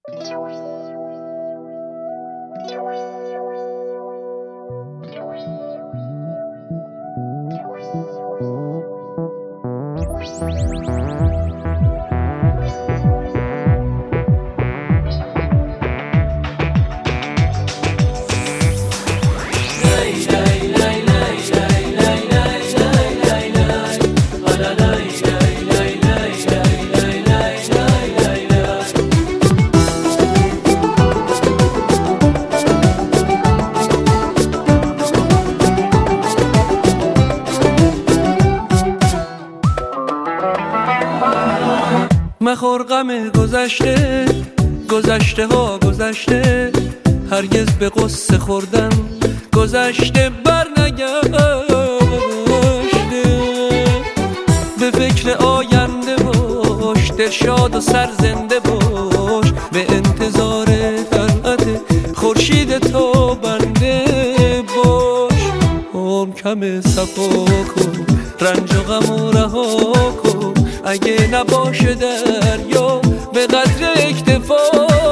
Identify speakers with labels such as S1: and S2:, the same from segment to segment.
S1: مخور غم گذشته، گذشته ها گذشته، هرگز به قصه خوردن گذشته بر نگشته. به فکر آینده باش، دلشاد و سرزنده باش، به انتظار طلعت خورشید تابنده باش. عمر کم صفا کن، رنج و غم رها کن، اگه نباشه دریا به قدر اکتفا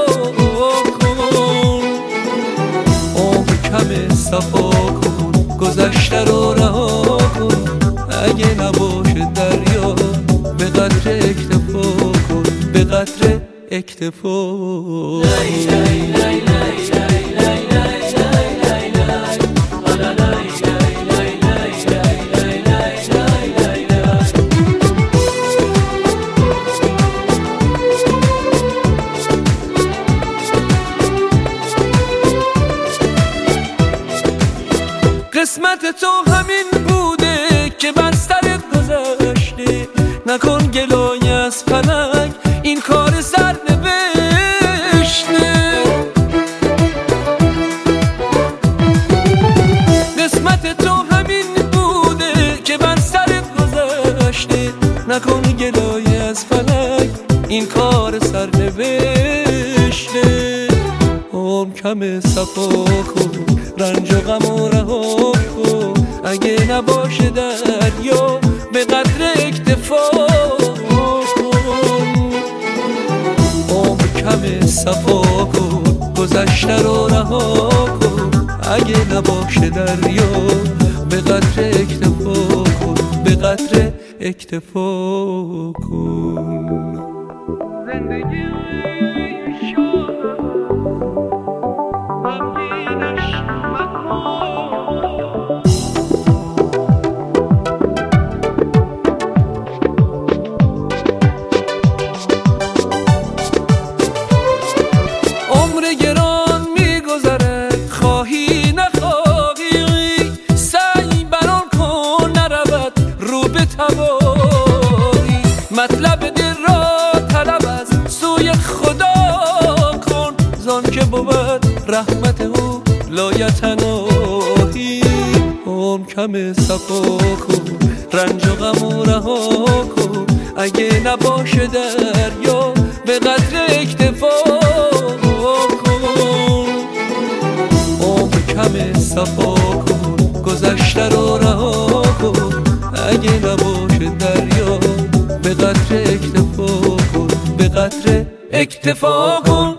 S1: کن. عمر کم صفا کن، گذشته رو رها کن، اگه نباشه دریا به قدر اکتفا کن، به قدر اکتفا. قسمت تو همین بوده که بر سرت گذشته، نکن گلای از فلک، این کار سر نوشته. قسمت تو همین بوده که بر سرت گذشته، نکن گلای از فلک، این کار سر نوشته. عمر کم صفا کن، رنج و غم رها کن، اگه نباشه دریا به قدر اکتفا کن. عمر کم صفا کن، گذشته رو رها کن، اگه نباشه دریا به قدر اکتفا کن، به قدر اکتفا کن. زندگی گران میگذره، خواهی نخواهی، سعی بران کن نرود رو به تباهی. مطلب دل را طلب از سوی خدا کن، زان که بود رحمت او لایتناهی. عمر کم صفا کن، رنج و غم رها کن، اگه نباشه دریا به قدر اکتفا کم صفا کن، گذشته رو رها کن، اگه نباشه دریا به قدر اکتفا کن، به قدر اکتفا کن.